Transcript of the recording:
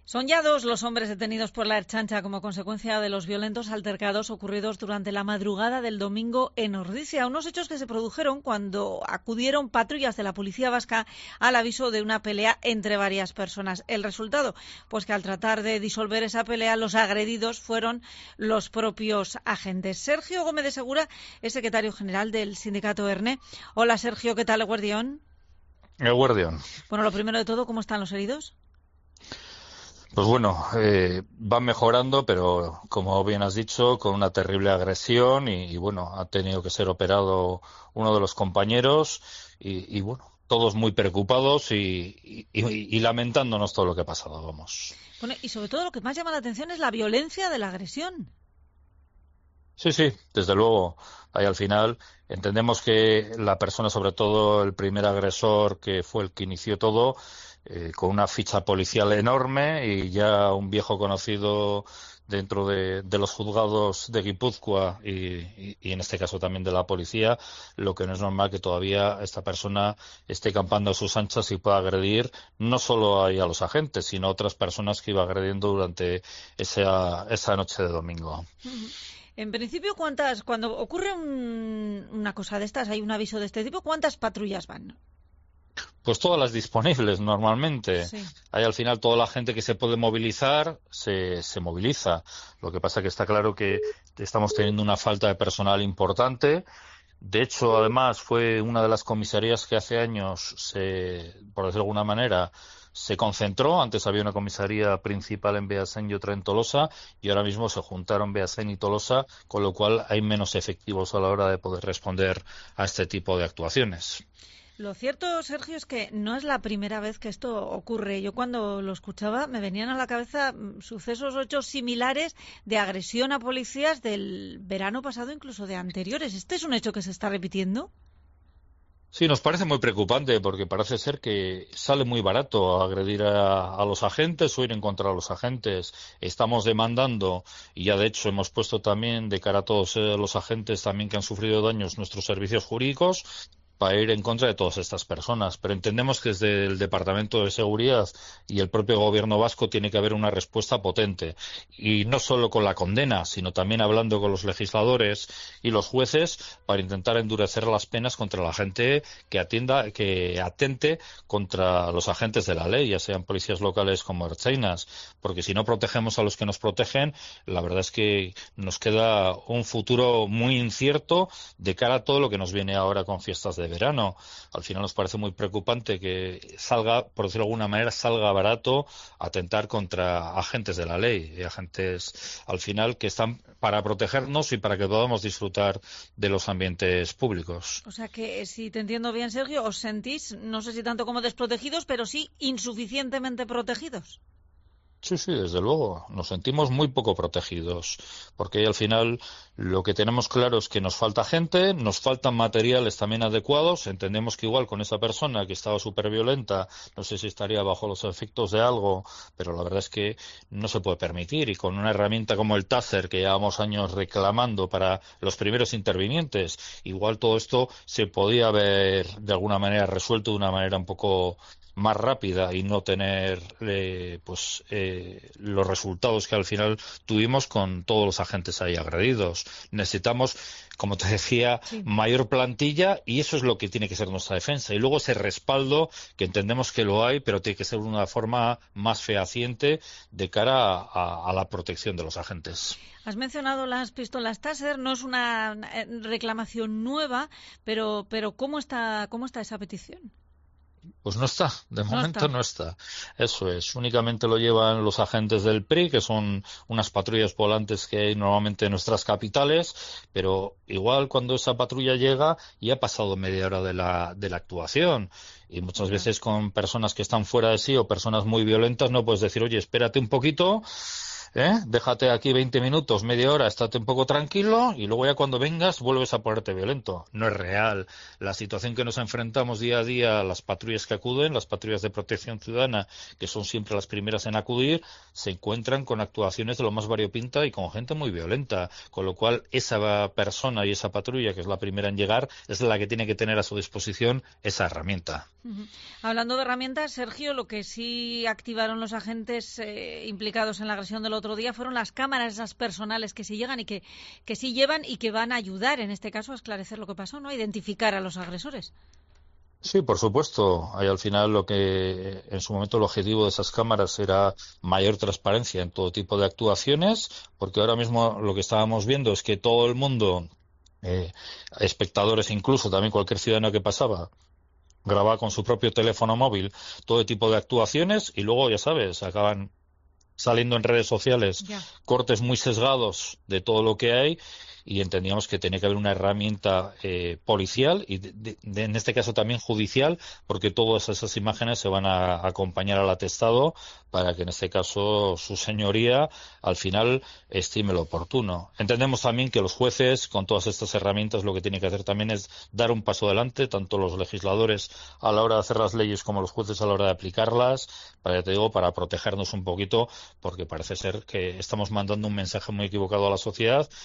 Son ya dos los hombres detenidos por la Ertzaintza como consecuencia de los violentos altercados ocurridos durante la madrugada del domingo en Ordizia. Unos hechos que se produjeron cuando acudieron patrullas de la policía vasca al aviso de una pelea entre varias personas. El resultado, pues que al tratar de disolver esa pelea, los agredidos fueron los propios agentes. Sergio Gómez de Segura es secretario general del sindicato ERNE. Hola Sergio, ¿qué tal, Eguerdión? Eguerdión. Bueno, lo primero de todo, ¿cómo están los heridos? Pues bueno, van mejorando, pero como bien has dicho, con una terrible agresión y bueno, ha tenido que ser operado uno de los compañeros y bueno, todos muy preocupados y lamentándonos todo lo que ha pasado, vamos. Bueno, y sobre todo lo que más llama la atención es la violencia de la agresión. Sí, desde luego. Ahí al final entendemos que la persona, sobre todo el primer agresor, que fue el que inició todo, con una ficha policial enorme y ya un viejo conocido dentro de los juzgados de Guipúzcoa y en este caso también de la policía, lo que no es normal que todavía esta persona esté campando a sus anchas y pueda agredir no solo ahí a los agentes, sino a otras personas que iba agrediendo durante esa noche de domingo. En principio, cuando ocurre una cosa de estas, hay un aviso de este tipo, ¿cuántas patrullas van? Pues todas las disponibles normalmente. Sí. Ahí al final toda la gente que se puede movilizar se moviliza. Lo que pasa que está claro que estamos teniendo una falta de personal importante. De hecho, además, fue una de las comisarías que hace años, por decirlo de alguna manera, se concentró. Antes había una comisaría principal en Beasain y otra en Tolosa, y ahora mismo se juntaron Beasain y Tolosa, con lo cual hay menos efectivos a la hora de poder responder a este tipo de actuaciones. Lo cierto, Sergio, es que no es la primera vez que esto ocurre. Yo cuando lo escuchaba me venían a la cabeza sucesos o hechos similares de agresión a policías del verano pasado, incluso de anteriores. ¿Este es un hecho que se está repitiendo? Sí, nos parece muy preocupante porque parece ser que sale muy barato agredir a los agentes o ir en contra de los agentes. Estamos demandando, y ya de hecho hemos puesto también de cara a todos los agentes también que han sufrido daños nuestros servicios jurídicos, para ir en contra de todas estas personas. Pero entendemos que desde el Departamento de Seguridad y el propio Gobierno vasco tiene que haber una respuesta potente. Y no solo con la condena, sino también hablando con los legisladores y los jueces para intentar endurecer las penas contra la gente que atente contra los agentes de la ley, ya sean policías locales como ertzainas. Porque si no protegemos a los que nos protegen, la verdad es que nos queda un futuro muy incierto de cara a todo lo que nos viene ahora con fiestas de verano. Al final nos parece muy preocupante que salga, por decirlo de alguna manera, salga barato atentar contra agentes de la ley, y agentes al final que están para protegernos y para que podamos disfrutar de los ambientes públicos. O sea que, si te entiendo bien, Sergio, os sentís, no sé si tanto como desprotegidos, pero sí insuficientemente protegidos. Sí, desde luego. Nos sentimos muy poco protegidos, porque ahí al final lo que tenemos claro es que nos falta gente, nos faltan materiales también adecuados. Entendemos que igual con esa persona que estaba súper violenta, no sé si estaría bajo los efectos de algo, pero la verdad es que no se puede permitir. Y con una herramienta como el Taser, que llevamos años reclamando para los primeros intervinientes, igual todo esto se podía haber de alguna manera resuelto de una manera un poco más rápida y no tener los resultados que al final tuvimos con todos los agentes ahí agredidos. Necesitamos, como te decía, mayor plantilla, y eso es lo que tiene que ser nuestra defensa. Y luego ese respaldo, que entendemos que lo hay, pero tiene que ser una forma más fehaciente de cara a la protección de los agentes. Has mencionado las pistolas Taser, no es una reclamación nueva, pero ¿cómo está esa petición? Pues no está, de momento no está. Eso es, únicamente lo llevan los agentes del PRI, que son unas patrullas volantes que hay normalmente en nuestras capitales, pero igual cuando esa patrulla llega ya ha pasado media hora de la actuación. Y muchas veces con personas que están fuera de sí o personas muy violentas no puedes decir, oye, espérate un poquito, Déjate aquí 20 minutos, media hora, estate un poco tranquilo y luego ya cuando vengas vuelves a ponerte violento. No es real. La situación que nos enfrentamos día a día, las patrullas que acuden, las patrullas de protección ciudadana, que son siempre las primeras en acudir, se encuentran con actuaciones de lo más variopinta y con gente muy violenta. Con lo cual, esa persona y esa patrulla, que es la primera en llegar, es la que tiene que tener a su disposición esa herramienta. Hablando de herramientas, Sergio, lo que sí activaron los agentes implicados en la agresión del otro día fueron las cámaras esas personales que sí llegan y que sí llevan y que van a ayudar, en este caso, a esclarecer lo que pasó, ¿no? A identificar a los agresores. Sí, por supuesto. Hay al final lo que en su momento el objetivo de esas cámaras era mayor transparencia en todo tipo de actuaciones, porque ahora mismo lo que estábamos viendo es que todo el mundo, espectadores incluso, también cualquier ciudadano que pasaba, grababa con su propio teléfono móvil todo tipo de actuaciones y luego, ya sabes, acaban saliendo en redes sociales cortes muy sesgados de todo lo que hay y entendíamos que tenía que haber una herramienta policial y en este caso también judicial, porque todas esas imágenes se van a acompañar al atestado para que en este caso su señoría al final estime lo oportuno. Entendemos también que los jueces con todas estas herramientas lo que tienen que hacer también es dar un paso adelante, tanto los legisladores a la hora de hacer las leyes como los jueces a la hora de aplicarlas, para protegernos un poquito, porque parece ser que estamos mandando un mensaje muy equivocado a la sociedad